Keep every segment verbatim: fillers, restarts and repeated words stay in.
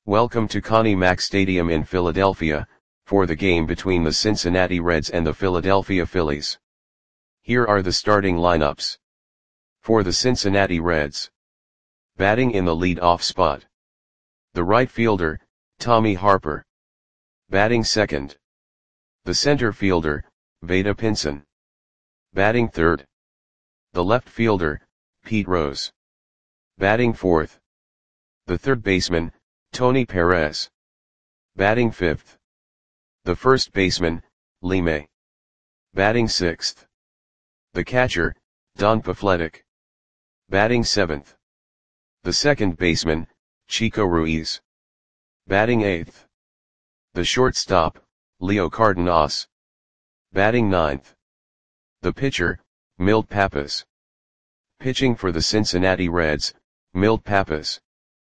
Welcome to Connie Mack Stadium in Philadelphia, for the game between the Cincinnati Reds and the Philadelphia Phillies. Here are the starting lineups. For the Cincinnati Reds. Batting in the lead-off spot. The right fielder, Tommy Harper. Batting second. The center fielder, Vada Pinson. Batting third. The left fielder, Pete Rose. Batting fourth. The third baseman, Tony Perez. Batting fifth. The first baseman, Lee May. Batting sixth. The catcher, Don Pafletic. Batting seventh. The second baseman, Chico Ruiz. Batting eighth. The shortstop, Leo Cardenas. Batting ninth. The pitcher, Milt Pappas. Pitching for the Cincinnati Reds, Milt Pappas.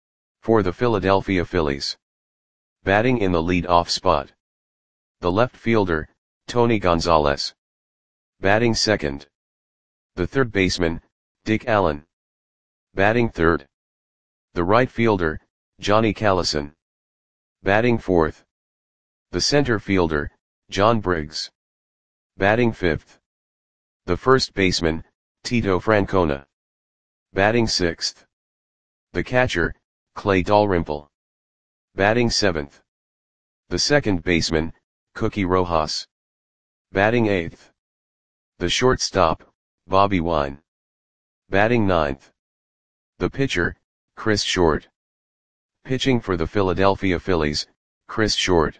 For the Philadelphia Phillies. Batting in the lead-off spot. The left fielder, Tony Gonzalez. Batting second. The third baseman, Dick Allen. Batting third. The right fielder, Johnny Callison. Batting fourth. The center fielder, John Briggs. Batting fifth. The first baseman, Tito Francona. Batting sixth. The catcher, Clay Dalrymple. Batting seventh. The second baseman, Cookie Rojas. Batting eighth. The shortstop, Bobby Wine. Batting ninth. The pitcher, Chris Short. Pitching for the Philadelphia Phillies, Chris Short.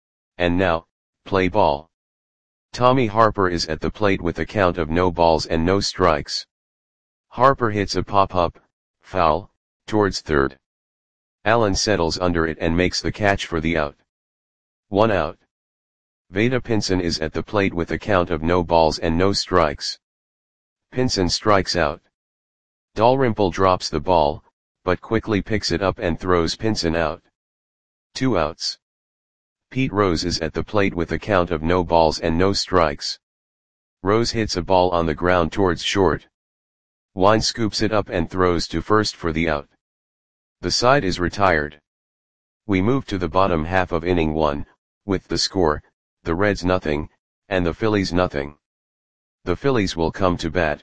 And now, play ball. Tommy Harper is at the plate with a count of no balls and no strikes. Harper hits a pop-up, foul, towards third. Allen settles under it and makes the catch for the out. One out. Vada Pinson is at the plate with a count of no balls and no strikes. Pinson strikes out. Dalrymple drops the ball, but quickly picks it up and throws Pinson out. Two outs. Pete Rose is at the plate with a count of no balls and no strikes. Rose hits a ball on the ground towards short. Wine scoops it up and throws to first for the out. The side is retired. We move to the bottom half of inning one, with the score, the Reds nothing, and the Phillies nothing. The Phillies will come to bat.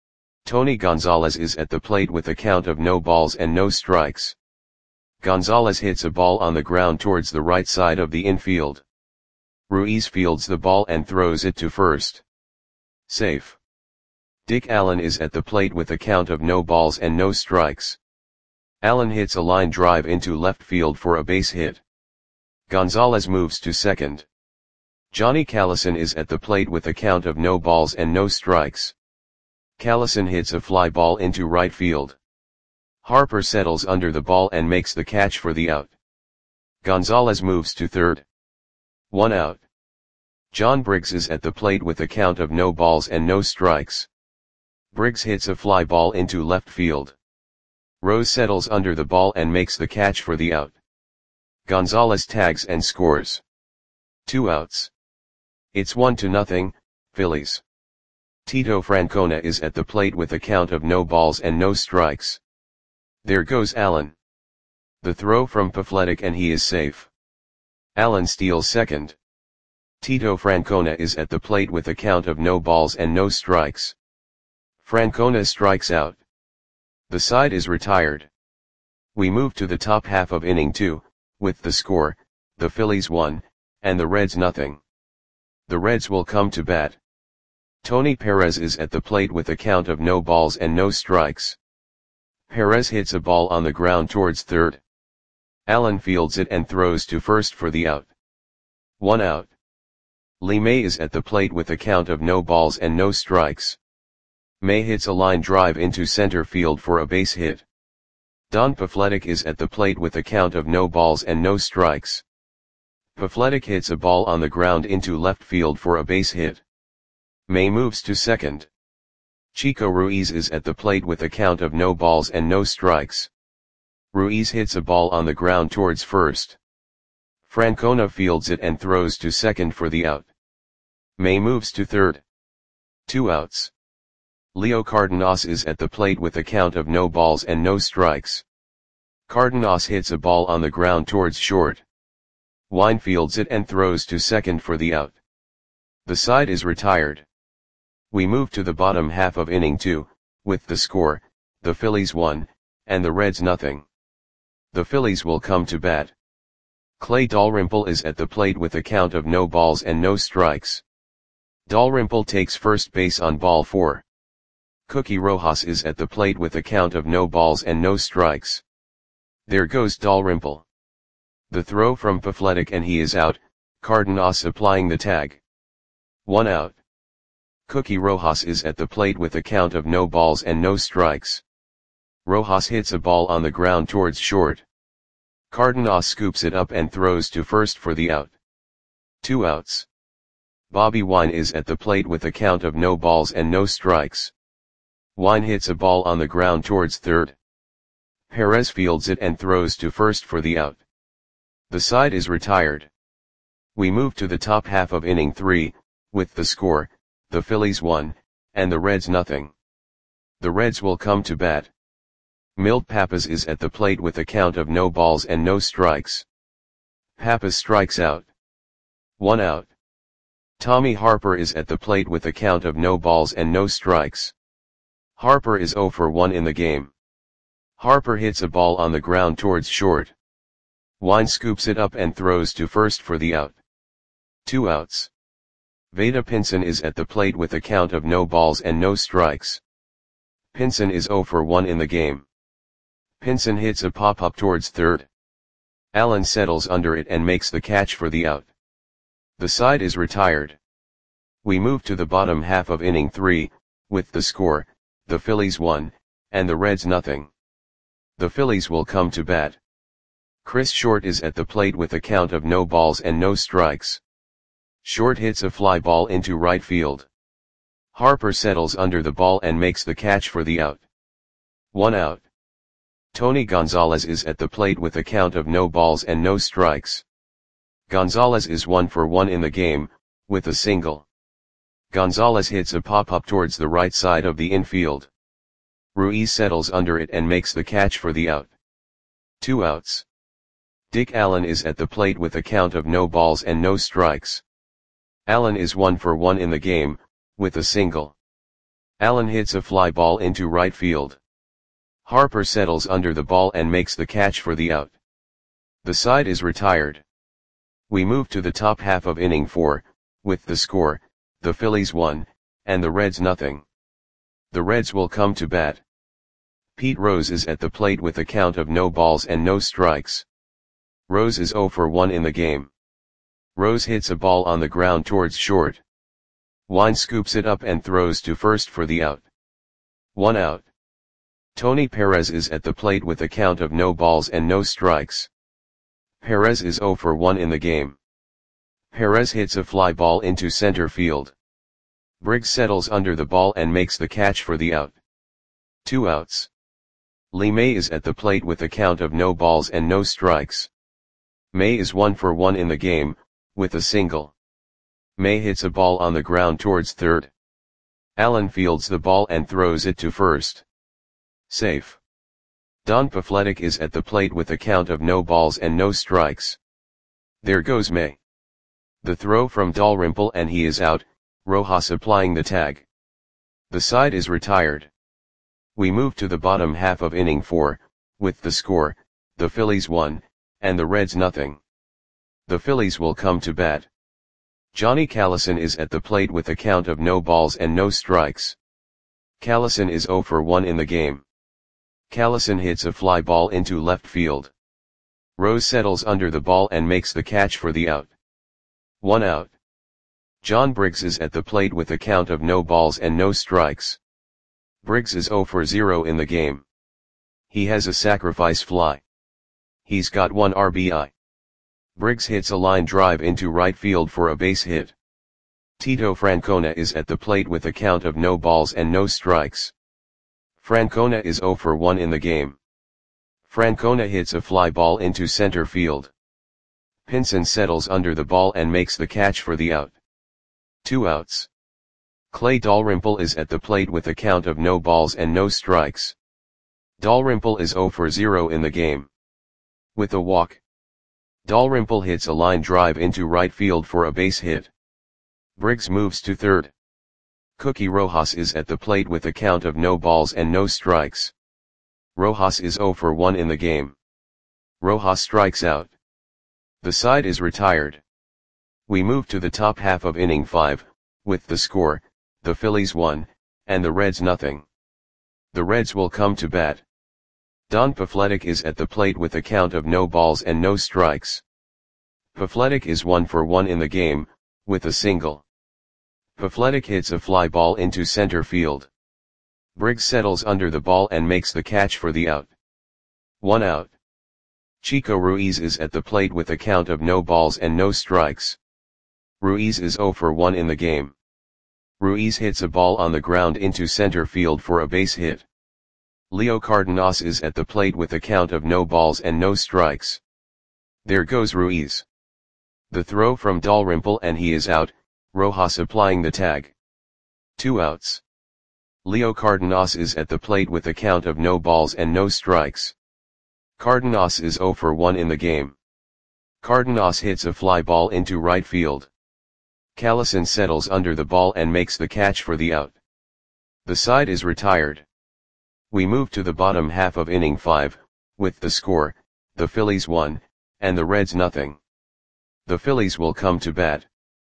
Tony Gonzalez is at the plate with a count of no balls and no strikes. Gonzalez hits a ball on the ground towards the right side of the infield. Ruiz fields the ball and throws it to first. Safe. Dick Allen is at the plate with a count of no balls and no strikes. Allen hits a line drive into left field for a base hit. Gonzalez moves to second. Johnny Callison is at the plate with a count of no balls and no strikes. Callison hits a fly ball into right field. Harper settles under the ball and makes the catch for the out. Gonzalez moves to third. One out. John Briggs is at the plate with a count of no balls and no strikes. Briggs hits a fly ball into left field. Rose settles under the ball and makes the catch for the out. Gonzalez tags and scores. Two outs. It's one to nothing, Phillies. Tito Francona is at the plate with a count of no balls and no strikes. There goes Allen. The throw from Pafletic and he is safe. Allen steals second. Tito Francona is at the plate with a count of no balls and no strikes. Francona strikes out. The side is retired. We move to the top half of inning two, with the score, the Phillies one, and the Reds nothing. The Reds will come to bat. Tony Perez is at the plate with a count of no balls and no strikes. Perez hits a ball on the ground towards third. Allen fields it and throws to first for the out. One out. Lee May is at the plate with a count of no balls and no strikes. May hits a line drive into center field for a base hit. Don Pafletic is at the plate with a count of no balls and no strikes. Pafletic hits a ball on the ground into left field for a base hit. May moves to second. Chico Ruiz is at the plate with a count of no balls and no strikes. Ruiz hits a ball on the ground towards first. Francona fields it and throws to second for the out. May moves to third. Two outs. Leo Cardenas is at the plate with a count of no balls and no strikes. Cardenas hits a ball on the ground towards short. Wine fields it and throws to second for the out. The side is retired. We move to the bottom half of inning two, with the score, the Phillies one, and the Reds nothing. The Phillies will come to bat. Clay Dalrymple is at the plate with a count of no balls and no strikes. Dalrymple takes first base on ball four. Cookie Rojas is at the plate with a count of no balls and no strikes. There goes Dalrymple. The throw from Pafletic and he is out, Cardenas applying the tag. One out. Cookie Rojas is at the plate with a count of no balls and no strikes. Rojas hits a ball on the ground towards short. Cardenas scoops it up and throws to first for the out. Two outs. Bobby Wine is at the plate with a count of no balls and no strikes. Wine hits a ball on the ground towards third. Perez fields it and throws to first for the out. The side is retired. We move to the top half of inning three, with the score, the Phillies one, and the Reds nothing. The Reds will come to bat. Milt Pappas is at the plate with a count of no balls and no strikes. Pappas strikes out. One out. Tommy Harper is at the plate with a count of no balls and no strikes. Harper is oh for one in the game. Harper hits a ball on the ground towards short. Wine scoops it up and throws to first for the out. Two outs. Vada Pinson is at the plate with a count of no balls and no strikes. Pinson is oh for one in the game. Pinson hits a pop-up towards third. Allen settles under it and makes the catch for the out. The side is retired. We move to the bottom half of inning three, with the score, the Phillies one, and the Reds nothing. The Phillies will come to bat. Chris Short is at the plate with a count of no balls and no strikes. Short hits a fly ball into right field. Harper settles under the ball and makes the catch for the out. One out. Tony Gonzalez is at the plate with a count of no balls and no strikes. Gonzalez is one for one in the game, with a single. Gonzalez hits a pop-up towards the right side of the infield. Ruiz settles under it and makes the catch for the out. Two outs. Dick Allen is at the plate with a count of no balls and no strikes. Allen is one for one in the game, with a single. Allen hits a fly ball into right field. Harper settles under the ball and makes the catch for the out. The side is retired. We move to the top half of inning four, with the score, the Phillies one, and the Reds nothing. The Reds will come to bat. Pete Rose is at the plate with a count of no balls and no strikes. Rose is oh for one in the game. Rose hits a ball on the ground towards short. Wine scoops it up and throws to first for the out. One out. Tony Perez is at the plate with a count of no balls and no strikes. Perez is oh for one in the game. Perez hits a fly ball into center field. Briggs settles under the ball and makes the catch for the out. Two outs. Lee May is at the plate with a count of no balls and no strikes. May is one for one in the game, with a single. May hits a ball on the ground towards third. Allen fields the ball and throws it to first. Safe. Don Pafletic is at the plate with a count of no balls and no strikes. There goes May. The throw from Dalrymple and he is out, Rojas applying the tag. The side is retired. We move to the bottom half of inning four, with the score, the Phillies one, and the Reds nothing. The Phillies will come to bat. Johnny Callison is at the plate with a count of no balls and no strikes. Callison is oh for one in the game. Callison hits a fly ball into left field. Rose settles under the ball and makes the catch for the out. One out. John Briggs is at the plate with a count of no balls and no strikes. Briggs is oh for zero in the game. He has a sacrifice fly. He's got one R B I. Briggs hits a line drive into right field for a base hit. Tito Francona is at the plate with a count of no balls and no strikes. Francona is oh for one in the game. Francona hits a fly ball into center field. Pinson settles under the ball and makes the catch for the out. Two outs. Clay Dalrymple is at the plate with a count of no balls and no strikes. Dalrymple is oh for zero in the game. With a walk, Dalrymple hits a line drive into right field for a base hit. Briggs moves to third. Cookie Rojas is at the plate with a count of no balls and no strikes. Rojas is zero for one in the game. Rojas strikes out. The side is retired. We move to the top half of inning five, with the score, the Phillies one, and the Reds nothing. The Reds will come to bat. Don Pafletic is at the plate with a count of no balls and no strikes. Pafletic is one for one in the game, with a single. Pafletic hits a fly ball into center field. Briggs settles under the ball and makes the catch for the out. One out. Chico Ruiz is at the plate with a count of no balls and no strikes. Ruiz is zero for one in the game. Ruiz hits a ball on the ground into center field for a base hit. Leo Cardenas is at the plate with a count of no balls and no strikes. There goes Ruiz. The throw from Dalrymple and he is out, Rojas applying the tag. Two outs. Leo Cardenas is at the plate with a count of no balls and no strikes. Cardenas is zero for one in the game. Cardenas hits a fly ball into right field. Callison settles under the ball and makes the catch for the out. The side is retired. We move to the bottom half of inning five, with the score, the Phillies one, and the Reds nothing. The Phillies will come to bat.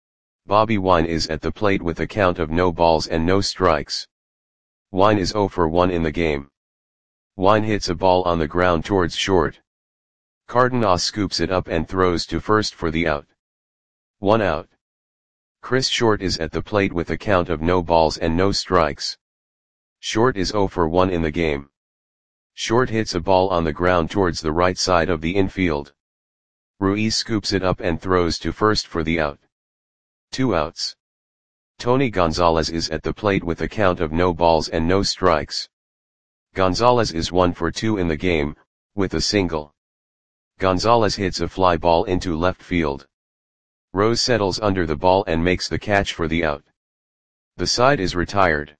Bobby Wine is at the plate with a count of no balls and no strikes. Wine is zero for one in the game. Wine hits a ball on the ground towards short. Cardenas scoops it up and throws to first for the out. One out. Chris Short is at the plate with a count of no balls and no strikes. Short is zero for one in the game. Short hits a ball on the ground towards the right side of the infield. Ruiz scoops it up and throws to first for the out. Two outs. Tony Gonzalez is at the plate with a count of no balls and no strikes. Gonzalez is one for two in the game, with a single. Gonzalez hits a fly ball into left field. Rose settles under the ball and makes the catch for the out. The side is retired.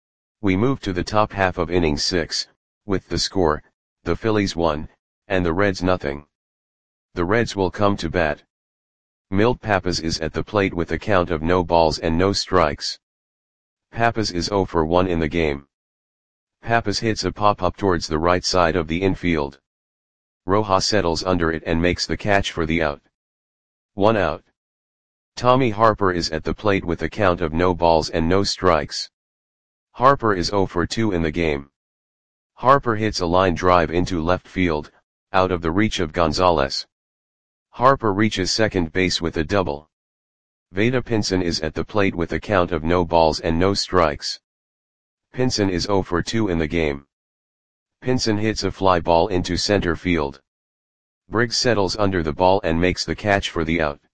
We move to the top half of inning six, with the score, the Phillies one, and the Reds nothing. The Reds will come to bat. Milt Pappas is at the plate with a count of no balls and no strikes. Pappas is zero for one in the game. Pappas hits a pop-up towards the right side of the infield. Rojas settles under it and makes the catch for the out. One out. Tommy Harper is at the plate with a count of no balls and no strikes. Harper is zero for two in the game. Harper hits a line drive into left field, out of the reach of Gonzalez. Harper reaches second base with a double. Vada Pinson is at the plate with a count of no balls and no strikes. Pinson is zero for two in the game. Pinson hits a fly ball into center field. Briggs settles under the ball and makes the catch for the out.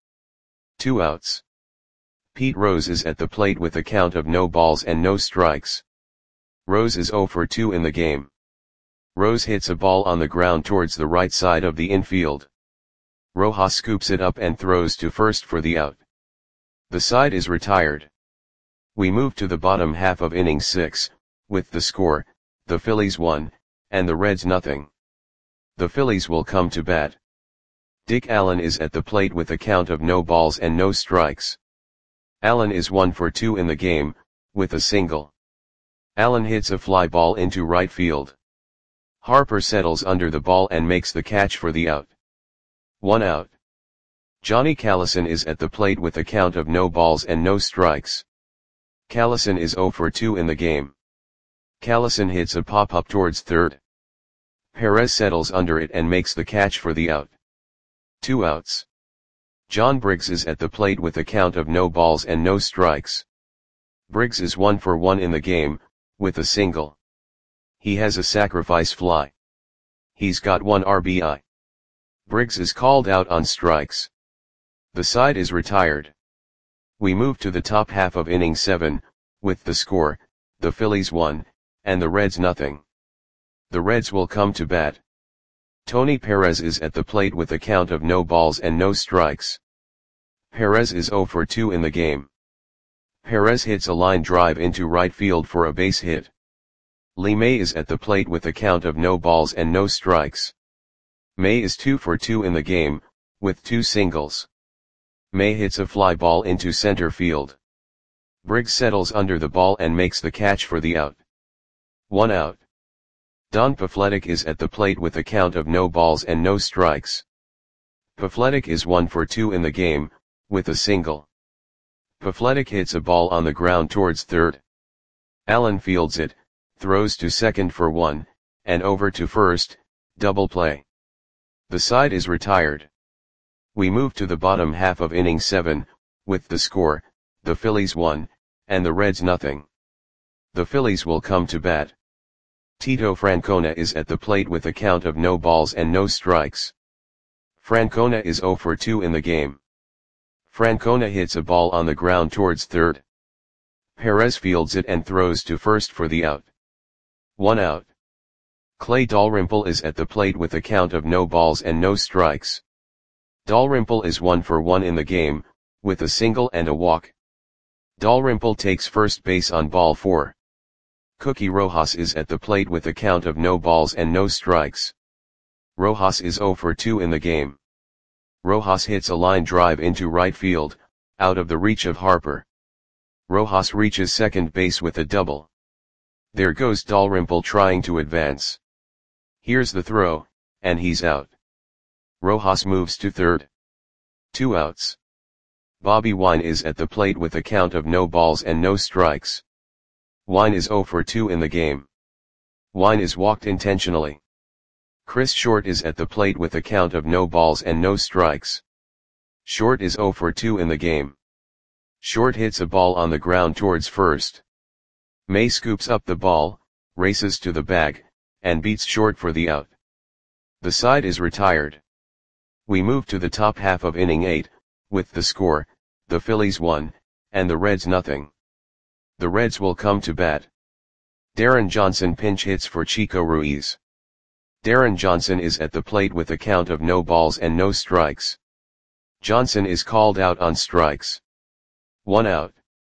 Two outs. Pete Rose is at the plate with a count of no balls and no strikes. Rose is zero for two in the game. Rose hits a ball on the ground towards the right side of the infield. Rojas scoops it up and throws to first for the out. The side is retired. We move to the bottom half of inning six, with the score, the Phillies one, and the Reds nothing. The Phillies will come to bat. Dick Allen is at the plate with a count of no balls and no strikes. Allen is one for two in the game, with a single. Allen hits a fly ball into right field. Harper settles under the ball and makes the catch for the out. One out. Johnny Callison is at the plate with a count of no balls and no strikes. Callison is zero for two in the game. Callison hits a pop-up towards third. Perez settles under it and makes the catch for the out. Two outs. John Briggs is at the plate with a count of no balls and no strikes. Briggs is one for one in the game, with a single. He has a sacrifice fly. He's got one R B I. Briggs is called out on strikes. The side is retired. We move to the top half of inning seven, with the score, the Phillies one, and the Reds nothing. The Reds will come to bat. Tony Perez is at the plate with a count of no balls and no strikes. Perez is zero for two in the game. Perez hits a line drive into right field for a base hit. Lee May is at the plate with a count of no balls and no strikes. May is two for two in the game, with two singles. May hits a fly ball into center field. Briggs settles under the ball and makes the catch for the out. One out. Don Pafletic is at the plate with a count of no balls and no strikes. Pafletic is one for two in the game, with a single. Pafletic hits a ball on the ground towards third. Allen fields it, throws to second for one, and over to first, double play. The side is retired. We move to the bottom half of inning seven, with the score, the Phillies one, and the Reds nothing. The Phillies will come to bat. Tito Francona is at the plate with a count of no balls and no strikes. Francona is zero for two in the game. Francona hits a ball on the ground towards third. Perez fields it and throws to first for the out. One out. Clay Dalrymple is at the plate with a count of no balls and no strikes. Dalrymple is one for one in the game, with a single and a walk. Dalrymple takes first base on ball four. Cookie Rojas is at the plate with a count of no balls and no strikes. Rojas is zero for two in the game. Rojas hits a line drive into right field, out of the reach of Harper. Rojas reaches second base with a double. There goes Dalrymple trying to advance. Here's the throw, and he's out. Rojas moves to third. Two outs. Bobby Wine is at the plate with a count of no balls and no strikes. Wine is zero for two in the game. Wine is walked intentionally. Chris Short is at the plate with a count of no balls and no strikes. Short is zero for two in the game. Short hits a ball on the ground towards first. May scoops up the ball, races to the bag, and beats Short for the out. The side is retired. We move to the top half of inning eight, with the score, the Phillies one, and the Reds nothing. The Reds will come to bat. Darren Johnson pinch hits for Chico Ruiz. Darren Johnson is at the plate with a count of no balls and no strikes. Johnson is called out on strikes. One out.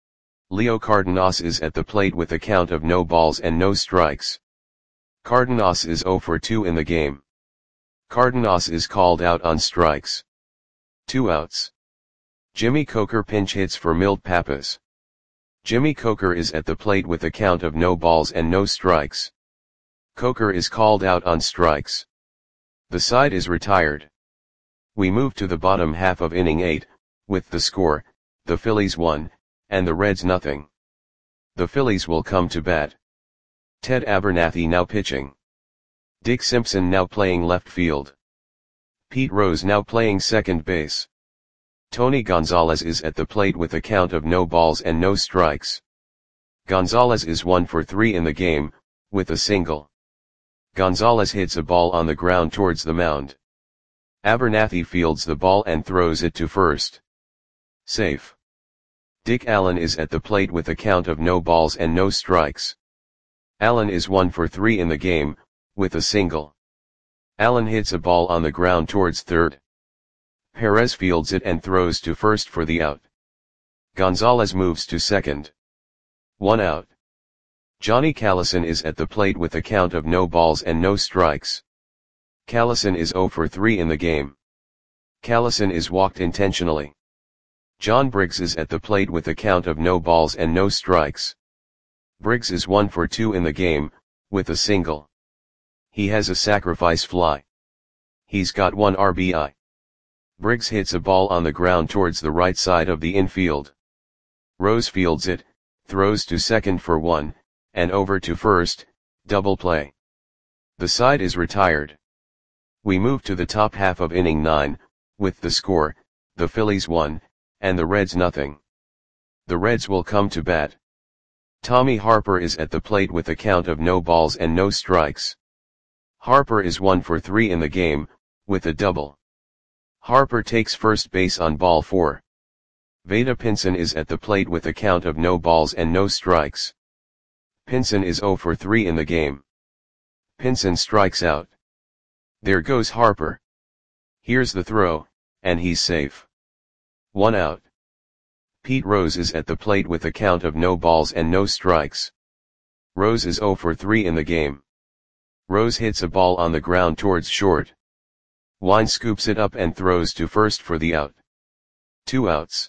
Leo Cardenas is at the plate with a count of no balls and no strikes. Cardenas is zero for two in the game. Cardenas is called out on strikes. Two outs. Jimmy Coker pinch hits for Milt Pappas. Jimmy Coker is at the plate with a count of no balls and no strikes. Coker is called out on strikes. The side is retired. We move to the bottom half of inning eight, with the score, the Phillies one, and the Reds nothing. The Phillies will come to bat. Ted Abernathy now pitching. Dick Simpson now playing left field. Pete Rose now playing second base. Tony Gonzalez is at the plate with a count of no balls and no strikes. Gonzalez is one for three in the game, with a single. Gonzalez hits a ball on the ground towards the mound. Abernathy fields the ball and throws it to first. Safe. Dick Allen is at the plate with a count of no balls and no strikes. Allen is one for three in the game, with a single. Allen hits a ball on the ground towards third. Perez fields it and throws to first for the out. Gonzalez moves to second. One out. Johnny Callison is at the plate with a count of no balls and no strikes. Callison is zero for three in the game. Callison is walked intentionally. John Briggs is at the plate with a count of no balls and no strikes. Briggs is one for two in the game, with a single. He has a sacrifice fly. He's got one R B I. Briggs hits a ball on the ground towards the right side of the infield. Rose fields it, throws to second for one, and over to first, double play. The side is retired. We move to the top half of inning nine, with the score, the Phillies one, and the Reds nothing. The Reds will come to bat. Tommy Harper is at the plate with a count of no balls and no strikes. Harper is one for three in the game, with a double. Harper takes first base on ball four. Vada Pinson is at the plate with a count of no balls and no strikes. Pinson is zero for three in the game. Pinson strikes out. There goes Harper. Here's the throw, and he's safe. One out. Pete Rose is at the plate with a count of no balls and no strikes. Rose is zero for three in the game. Rose hits a ball on the ground towards short. Wine scoops it up and throws to first for the out. Two outs.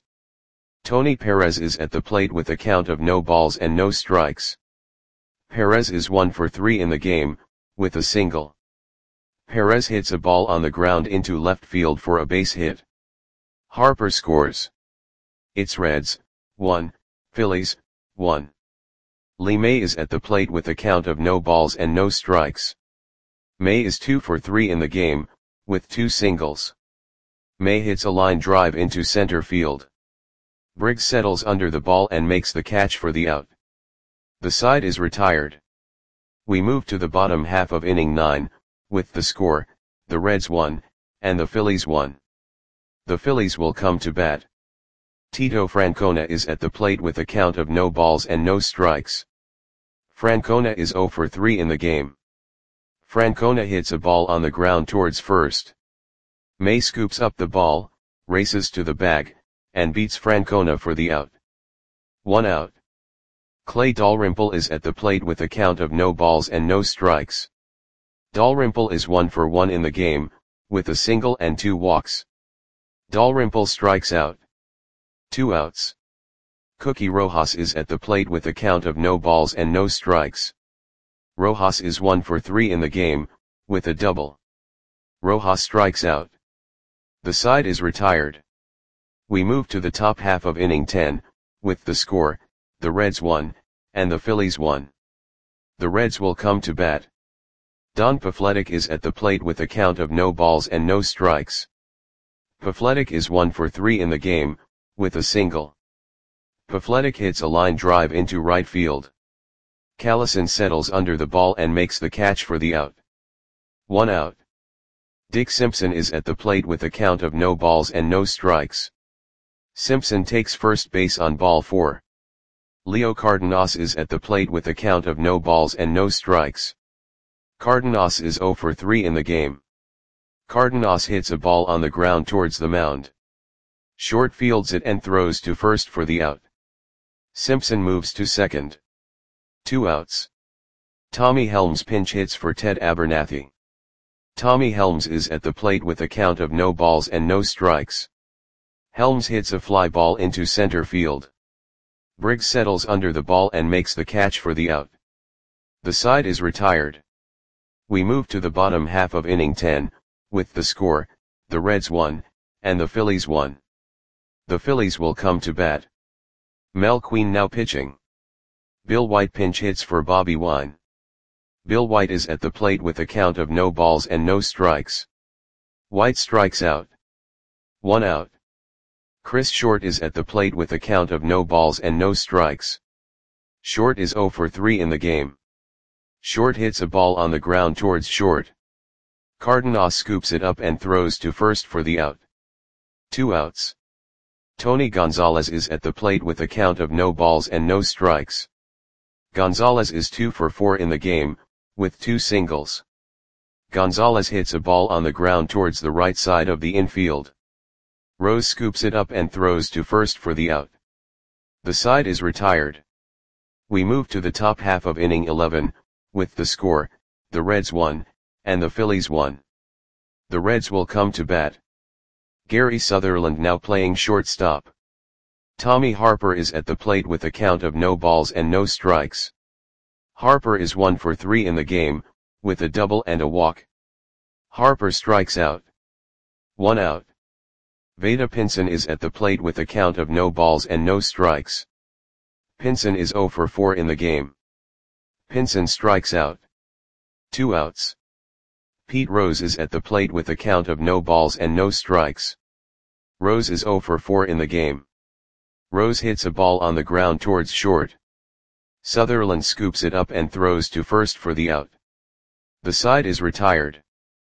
Tony Perez is at the plate with a count of no balls and no strikes. Perez is one for three in the game, with a single. Perez hits a ball on the ground into left field for a base hit. Harper scores. It's Reds, one, Phillies, one. Lee May is at the plate with a count of no balls and no strikes. May is two for three in the game, with two singles. May hits a line drive into center field. Briggs settles under the ball and makes the catch for the out. The side is retired. We move to the bottom half of inning nine, with the score, the Reds won, and the Phillies won. The Phillies will come to bat. Tito Francona is at the plate with a count of no balls and no strikes. Francona is zero for three in the game. Francona hits a ball on the ground towards first. May scoops up the ball, races to the bag, and beats Francona for the out. One out. Clay Dalrymple is at the plate with a count of no balls and no strikes. Dalrymple is one for one in the game, with a single and two walks. Dalrymple strikes out. Two outs. Cookie Rojas is at the plate with a count of no balls and no strikes. Rojas is one for three in the game, with a double. Rojas strikes out. The side is retired. We move to the top half of inning ten, with the score, the Reds won, and the Phillies won. The Reds will come to bat. Don Pafletic is at the plate with a count of no balls and no strikes. Pafletic is one for three in the game, with a single. Pafletic hits a line drive into right field. Callison settles under the ball and makes the catch for the out. One out. Dick Simpson is at the plate with a count of no balls and no strikes. Simpson takes first base on ball four. Leo Cardenas is at the plate with a count of no balls and no strikes. Cardenas is zero for three in the game. Cardenas hits a ball on the ground towards the mound. Short fields it and throws to first for the out. Simpson moves to second. Two outs. Tommy Helms pinch hits for Ted Abernathy. Tommy Helms is at the plate with a count of no balls and no strikes. Helms hits a fly ball into center field. Briggs settles under the ball and makes the catch for the out. The side is retired. We move to the bottom half of inning ten, with the score, the Reds won, and the Phillies won. The Phillies will come to bat. Mel Queen now pitching. Bill White pinch hits for Bobby Wine. Bill White is at the plate with a count of no balls and no strikes. White strikes out. One out. Chris Short is at the plate with a count of no balls and no strikes. Short is zero for three in the game. Short hits a ball on the ground towards short. Cardenas scoops it up and throws to first for the out. Two outs. Tony Gonzalez is at the plate with a count of no balls and no strikes. Gonzalez is two for four in the game, with two singles. Gonzalez hits a ball on the ground towards the right side of the infield. Rose scoops it up and throws to first for the out. The side is retired. We move to the top half of inning eleven, with the score, the Reds won, and the Phillies won. The Reds will come to bat. Gary Sutherland now playing shortstop. Tommy Harper is at the plate with a count of no balls and no strikes. Harper is one for three in the game, with a double and a walk. Harper strikes out. One out. Veda Pinson is at the plate with a count of no balls and no strikes. Pinson is zero for four in the game. Pinson strikes out. Two outs. Pete Rose is at the plate with a count of no balls and no strikes. Rose is zero for four in the game. Rose hits a ball on the ground towards short. Sutherland scoops it up and throws to first for the out. The side is retired.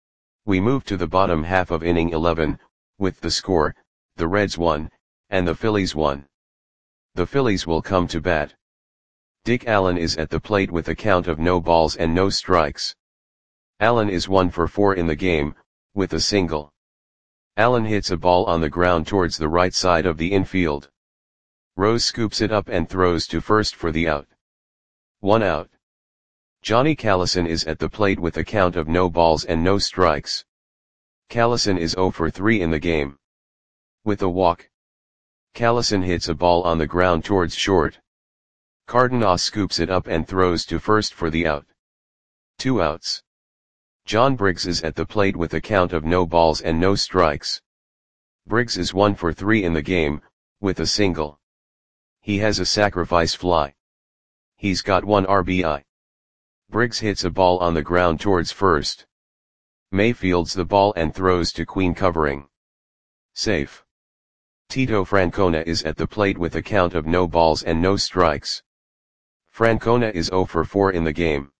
We move to the bottom half of inning eleven, with the score, the Reds won, and the Phillies won. The Phillies will come to bat. Dick Allen is at the plate with a count of no balls and no strikes. Allen is one for four in the game, with a single. Allen hits a ball on the ground towards the right side of the infield. Rose scoops it up and throws to first for the out. One out. Johnny Callison is at the plate with a count of no balls and no strikes. Callison is zero for three in the game. With a walk, Callison hits a ball on the ground towards short. Cardenas scoops it up and throws to first for the out. Two outs. John Briggs is at the plate with a count of no balls and no strikes. Briggs is one for three in the game, with a single. He has a sacrifice fly. He's got one R B I. Briggs hits a ball on the ground towards first. May fields the ball and throws to Queen covering. Safe. Tito Francona is at the plate with a count of no balls and no strikes. Francona is zero for four in the game.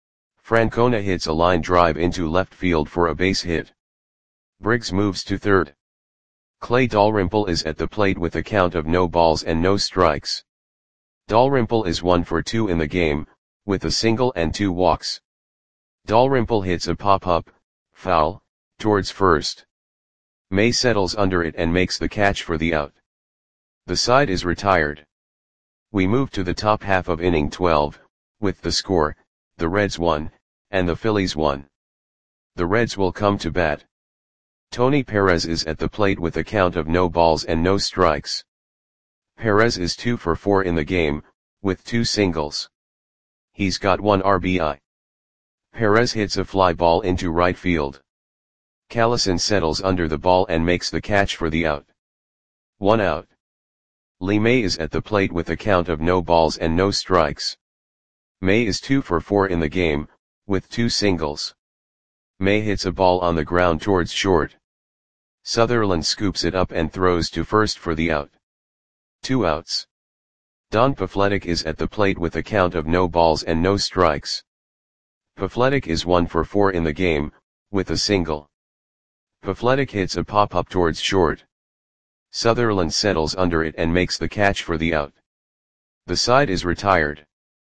Francona hits a line drive into left field for a base hit. Briggs moves to third. Clay Dalrymple is at the plate with a count of no balls and no strikes. Dalrymple is one for two in the game, with a single and two walks. Dalrymple hits a pop-up, foul, towards first. May settles under it and makes the catch for the out. The side is retired. We move to the top half of inning twelve, with the score, the Reds won, and the Phillies won. The Reds will come to bat. Tony Perez is at the plate with a count of no balls and no strikes. Perez is two for four in the game, with two singles. He's got one R B I. Perez hits a fly ball into right field. Callison settles under the ball and makes the catch for the out. One out. Lee May is at the plate with a count of no balls and no strikes. May is two for four in the game, with two singles. May hits a ball on the ground towards short. Sutherland scoops it up and throws to first for the out. Two outs. Don Pafletic is at the plate with a count of no balls and no strikes. Pafletic is one for four in the game, with a single. Pafletic hits a pop-up towards short. Sutherland settles under it and makes the catch for the out. The side is retired.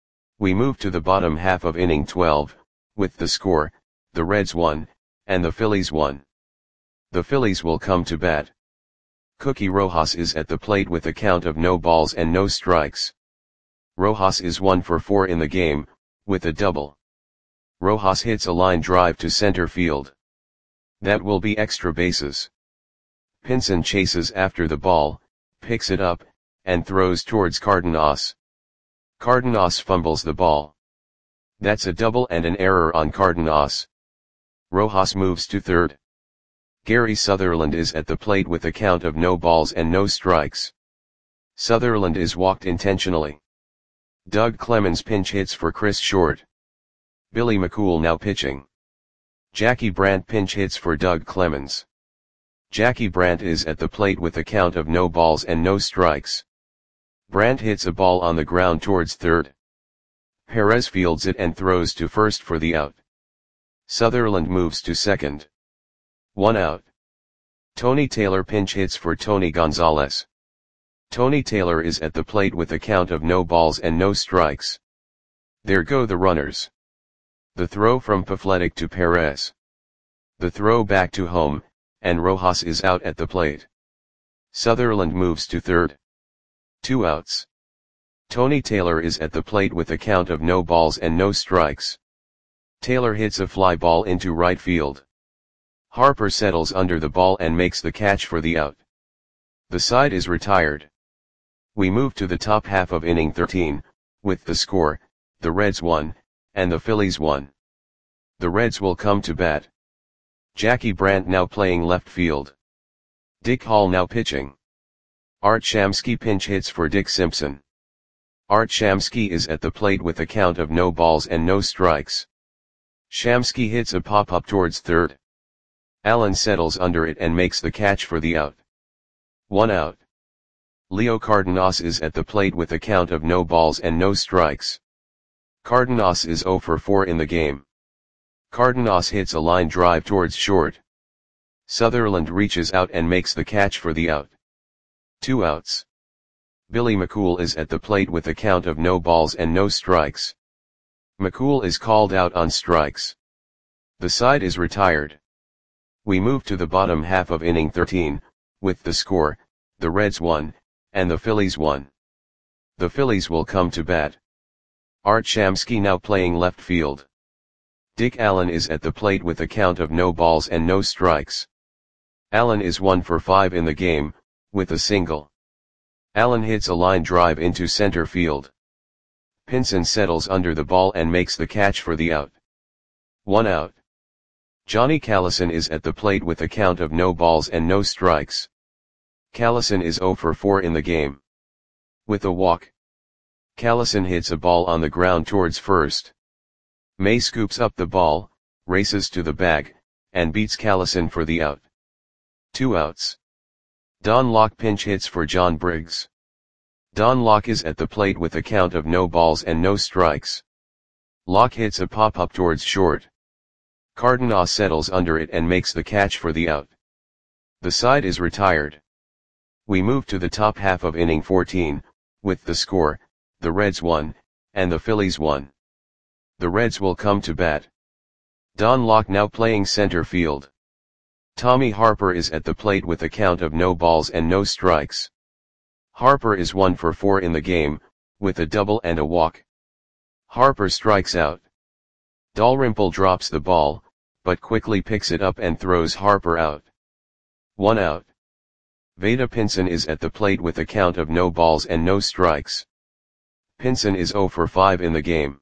We move to the bottom half of inning twelve, with the score, the Reds won, and the Phillies won. The Phillies will come to bat. Cookie Rojas is at the plate with a count of no balls and no strikes. Rojas is one for four in the game, with a double. Rojas hits a line drive to center field. That will be extra bases. Pinson chases after the ball, picks it up, and throws towards Cardenas. Cardenas fumbles the ball. That's a double and an error on Cardenas. Rojas moves to third. Gary Sutherland is at the plate with a count of no balls and no strikes. Sutherland is walked intentionally. Doug Clemens pinch hits for Chris Short. Billy McCool now pitching. Jackie Brandt pinch hits for Doug Clemens. Jackie Brandt is at the plate with a count of no balls and no strikes. Brandt hits a ball on the ground towards third. Perez fields it and throws to first for the out. Sutherland moves to second. One out. Tony Taylor pinch hits for Tony Gonzalez. Tony Taylor is at the plate with a count of no balls and no strikes. There go the runners. The throw from Pafletic to Perez. The throw back to home, and Rojas is out at the plate. Sutherland moves to third. Two outs. Tony Taylor is at the plate with a count of no balls and no strikes. Taylor hits a fly ball into right field. Harper settles under the ball and makes the catch for the out. The side is retired. We move to the top half of inning thirteen, with the score, the Reds won, and the Phillies won. The Reds will come to bat. Jackie Brandt now playing left field. Dick Hall now pitching. Art Shamsky pinch hits for Dick Simpson. Art Shamsky is at the plate with a count of no balls and no strikes. Shamsky hits a pop-up towards third. Allen settles under it and makes the catch for the out. One out. Leo Cardenas is at the plate with a count of no balls and no strikes. Cardenas is zero for four in the game. Cardenas hits a line drive towards short. Sutherland reaches out and makes the catch for the out. Two outs. Billy McCool is at the plate with a count of no balls and no strikes. McCool is called out on strikes. The side is retired. We move to the bottom half of inning thirteen, with the score, the Reds won, and the Phillies won. The Phillies will come to bat. Art Shamsky now playing left field. Dick Allen is at the plate with a count of no balls and no strikes. Allen is one for five in the game, with a single. Allen hits a line drive into center field. Pinson settles under the ball and makes the catch for the out. One out. Johnny Callison is at the plate with a count of no balls and no strikes. Callison is zero for four in the game. With a walk. Callison hits a ball on the ground towards first. May scoops up the ball, races to the bag, and beats Callison for the out. Two outs. Don Locke pinch hits for John Briggs. Don Locke is at the plate with a count of no balls and no strikes. Locke hits a pop-up towards short. Cardenas settles under it and makes the catch for the out. The side is retired. We move to the top half of inning fourteen, with the score, the Reds won, and the Phillies won. The Reds will come to bat. Don Locke now playing center field. Tommy Harper is at the plate with a count of no balls and no strikes. Harper is one for four in the game, with a double and a walk. Harper strikes out. Dalrymple drops the ball, but quickly picks it up and throws Harper out. One out. Vada Pinson is at the plate with a count of no balls and no strikes. Pinson is zero for five in the game.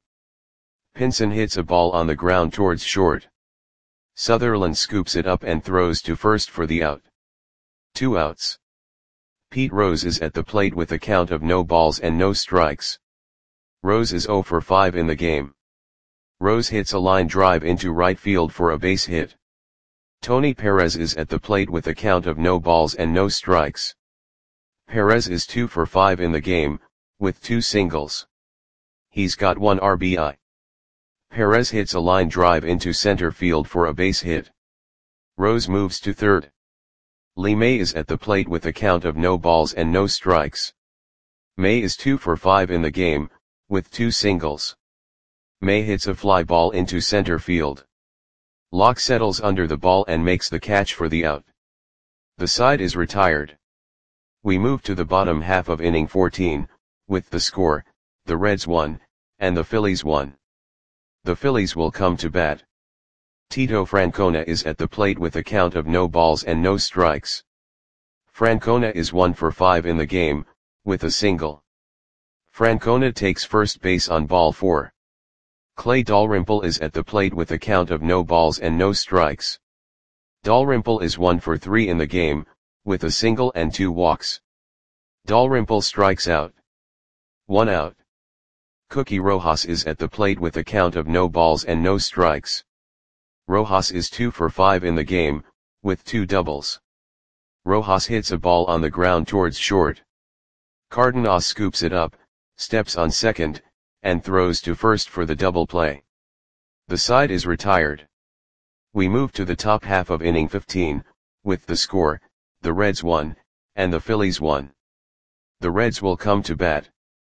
Pinson hits a ball on the ground towards short. Sutherland scoops it up and throws to first for the out. Two outs. Pete Rose is at the plate with a count of no balls and no strikes. Rose is zero for five in the game. Rose hits a line drive into right field for a base hit. Tony Perez is at the plate with a count of no balls and no strikes. Perez is two for five in the game, with two singles. He's got one R B I. Perez hits a line drive into center field for a base hit. Rose moves to third. Lee May is at the plate with a count of no balls and no strikes. May is two for five in the game, with two singles. May hits a fly ball into center field. Locke settles under the ball and makes the catch for the out. The side is retired. We move to the bottom half of inning fourteen, with the score, the Reds won, and the Phillies won. The Phillies will come to bat. Tito Francona is at the plate with a count of no balls and no strikes. Francona is one for five in the game, with a single. Francona takes first base on ball four. Clay Dalrymple is at the plate with a count of no balls and no strikes. Dalrymple is one for three in the game, with a single and two walks. Dalrymple strikes out. One out. Cookie Rojas is at the plate with a count of no balls and no strikes. Rojas is two for five in the game, with two doubles. Rojas hits a ball on the ground towards short. Cardenas scoops it up, steps on second, and throws to first for the double play. The side is retired. We move to the top half of inning fifteen, with the score, the Reds won, and the Phillies won. The Reds will come to bat.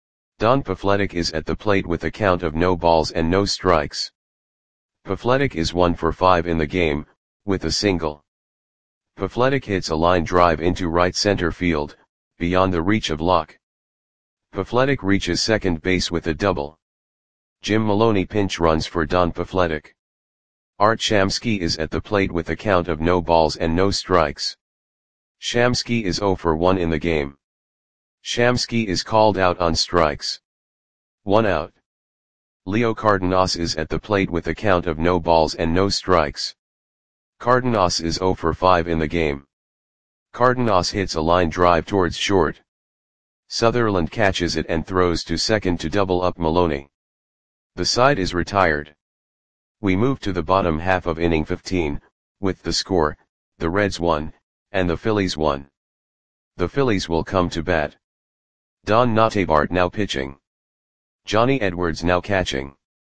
Don Pafletic is at the plate with a count of no balls and no strikes. Pafletic is one for five in the game, with a single. Pafletic hits a line drive into right center field, beyond the reach of Locke. Pafletic reaches second base with a double. Jim Maloney pinch runs for Don Pafletic. Art Shamsky is at the plate with a count of no balls and no strikes. Shamsky is zero for one in the game. Shamsky is called out on strikes. One out. Leo Cardenas is at the plate with a count of no balls and no strikes. Cardenas is zero for five in the game. Cardenas hits a line drive towards short. Sutherland catches it and throws to second to double up Maloney. The side is retired. We move to the bottom half of inning fifteen, with the score, the Reds won, and the Phillies won. The Phillies will come to bat. Don Notabart now pitching. Johnny Edwards now catching.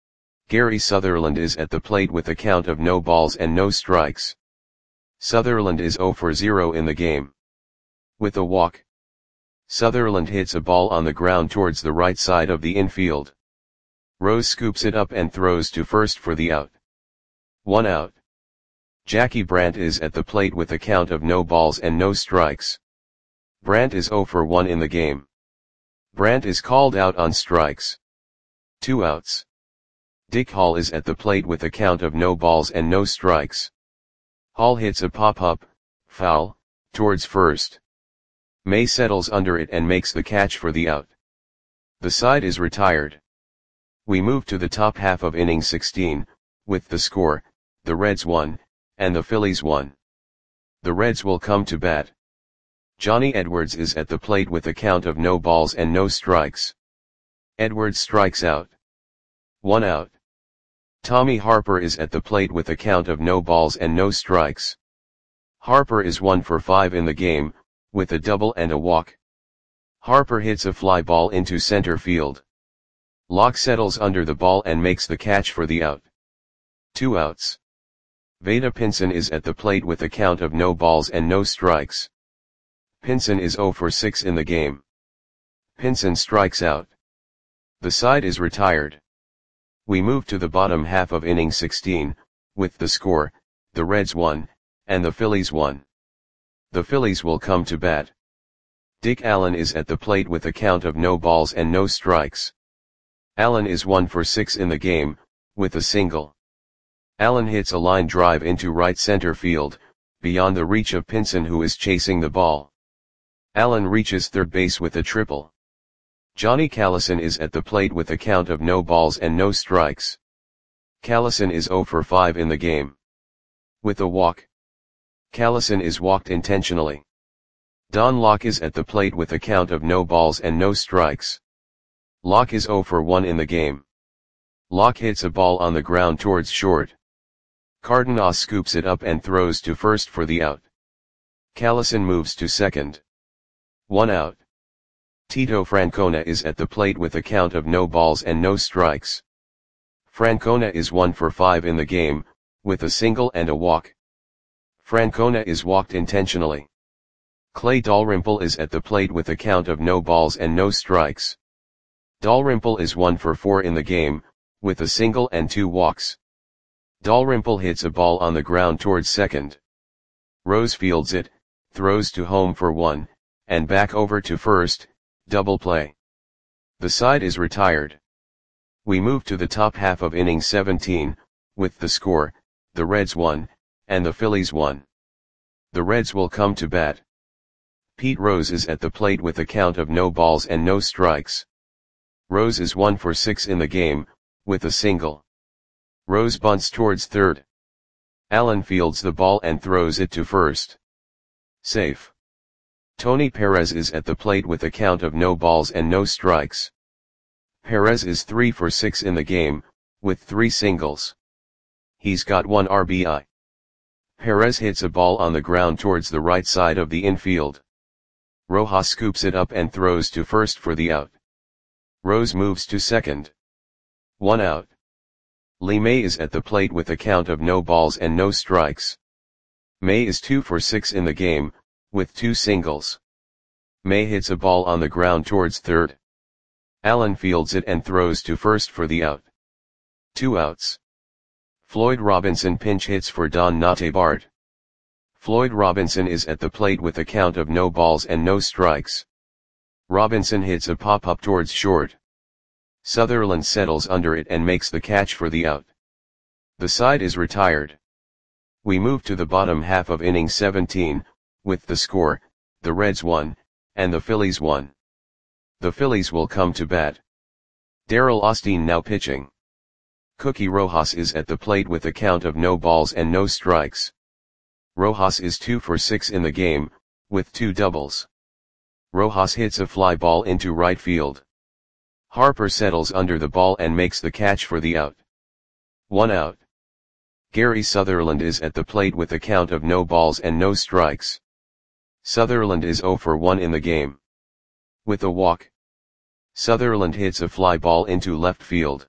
Gary Sutherland is at the plate with a count of no balls and no strikes. Sutherland is zero for zero in the game. With a walk. Sutherland hits a ball on the ground towards the right side of the infield. Rose scoops it up and throws to first for the out. One out. Jackie Brandt is at the plate with a count of no balls and no strikes. Brandt is zero for one in the game. Brandt is called out on strikes. Two outs. Dick Hall is at the plate with a count of no balls and no strikes. Hall hits a pop-up, foul, towards first. May settles under it and makes the catch for the out. The side is retired. We move to the top half of inning sixteen, with the score, the Reds won, and the Phillies won. The Reds will come to bat. Johnny Edwards is at the plate with a count of no balls and no strikes. Edwards strikes out. One out. Tommy Harper is at the plate with a count of no balls and no strikes. Harper is one for five in the game, with a double and a walk. Harper hits a fly ball into center field. Locke settles under the ball and makes the catch for the out. Two outs. Vada Pinson is at the plate with a count of no balls and no strikes. Pinson is zero for six in the game. Pinson strikes out. The side is retired. We move to the bottom half of inning sixteen, with the score, the Reds won, and the Phillies won. The Phillies will come to bat. Dick Allen is at the plate with a count of no balls and no strikes. Allen is one for six in the game, with a single. Allen hits a line drive into right center field, beyond the reach of Pinson, who is chasing the ball. Allen reaches third base with a triple. Johnny Callison is at the plate with a count of no balls and no strikes. Callison is zero for five in the game. With a walk. Callison is walked intentionally. Don Locke is at the plate with a count of no balls and no strikes. Locke is zero for one in the game. Locke hits a ball on the ground towards short. Cardenas scoops it up and throws to first for the out. Callison moves to second. One out. Tito Francona is at the plate with a count of no balls and no strikes. Francona is one for five in the game, with a single and a walk. Francona is walked intentionally. Clay Dalrymple is at the plate with a count of no balls and no strikes. Dalrymple is one for four in the game, with a single and two walks. Dalrymple hits a ball on the ground towards second. Rose fields it, throws to home for one, and back over to first, double play. The side is retired. We move to the top half of inning seventeen, with the score, the Reds won, and the Phillies won. The Reds will come to bat. Pete Rose is at the plate with a count of no balls and no strikes. Rose is one for six in the game, with a single. Rose bunts towards third. Allen fields the ball and throws it to first. Safe. Tony Perez is at the plate with a count of no balls and no strikes. Perez is three for six in the game, with three singles. He's got one R B I. Perez hits a ball on the ground towards the right side of the infield. Rojas scoops it up and throws to first for the out. Rose moves to second. One out. Lee May is at the plate with a count of no balls and no strikes. May is two for six in the game, with two singles. May hits a ball on the ground towards third. Allen fields it and throws to first for the out. Two outs. Floyd Robinson pinch hits for Don Nate Bart. Floyd Robinson is at the plate with a count of no balls and no strikes. Robinson hits a pop-up towards short. Sutherland settles under it and makes the catch for the out. The side is retired. We move to the bottom half of inning seventeen, with the score, the Reds won, and the Phillies won. The Phillies will come to bat. Darrell Osteen now pitching. Cookie Rojas is at the plate with a count of no balls and no strikes. Rojas is two for six in the game, with two doubles. Rojas hits a fly ball into right field. Harper settles under the ball and makes the catch for the out. One out. Gary Sutherland is at the plate with a count of no balls and no strikes. Sutherland is zero for one in the game. With a walk. Sutherland hits a fly ball into left field.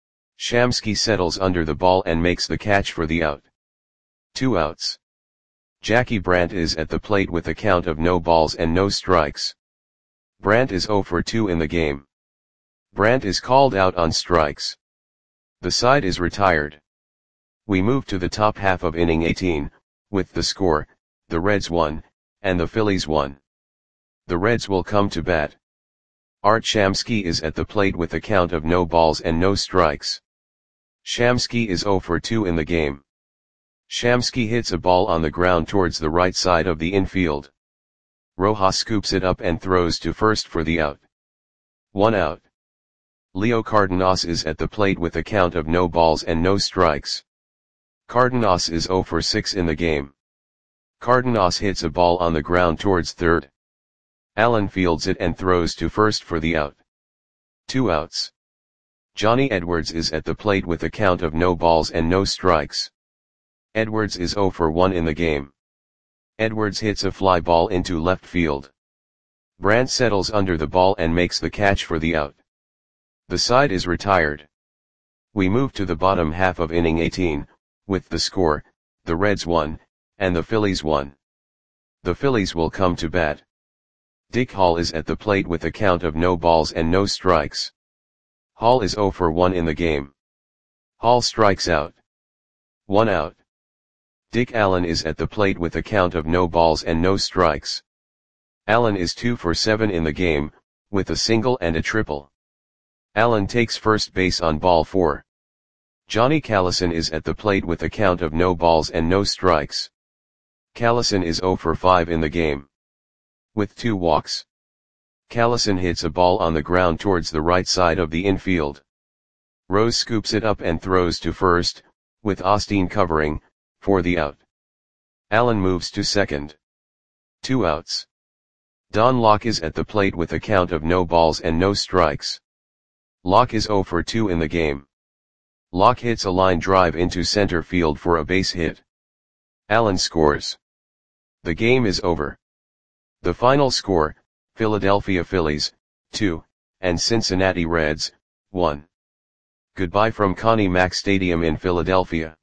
Shamsky settles under the ball and makes the catch for the out. Two outs. Jackie Brandt is at the plate with a count of no balls and no strikes. Brandt is zero for two in the game. Brandt is called out on strikes. The side is retired. We move to the top half of inning eighteen, with the score, the Reds won, and the Phillies won. The Reds will come to bat. Art Shamsky is at the plate with a count of no balls and no strikes. Shamsky is zero for two in the game. Shamsky hits a ball on the ground towards the right side of the infield. Rojas scoops it up and throws to first for the out. One out. Leo Cardenas is at the plate with a count of no balls and no strikes. Cardenas is zero for six in the game. Cardenas hits a ball on the ground towards third. Allen fields it and throws to first for the out. Two outs. Johnny Edwards is at the plate with a count of no balls and no strikes. Edwards is zero for one in the game. Edwards hits a fly ball into left field. Brandt settles under the ball and makes the catch for the out. The side is retired. We move to the bottom half of inning eighteen, with the score, the Reds won, and the Phillies won. The Phillies will come to bat. Dick Hall is at the plate with a count of no balls and no strikes. Hall is zero for one in the game. Hall strikes out. One out. Dick Allen is at the plate with a count of no balls and no strikes. Allen is two for seven in the game, with a single and a triple. Allen takes first base on ball four. Johnny Callison is at the plate with a count of no balls and no strikes. Callison is zero for five in the game. With two walks. Callison hits a ball on the ground towards the right side of the infield. Rose scoops it up and throws to first, with Osteen covering, for the out. Allen moves to second. Two outs. Don Locke is at the plate with a count of no balls and no strikes. Locke is zero for two in the game. Locke hits a line drive into center field for a base hit. Allen scores. The game is over. The final score, Philadelphia Phillies, two, and Cincinnati Reds, one. Goodbye from Connie Mack Stadium in Philadelphia.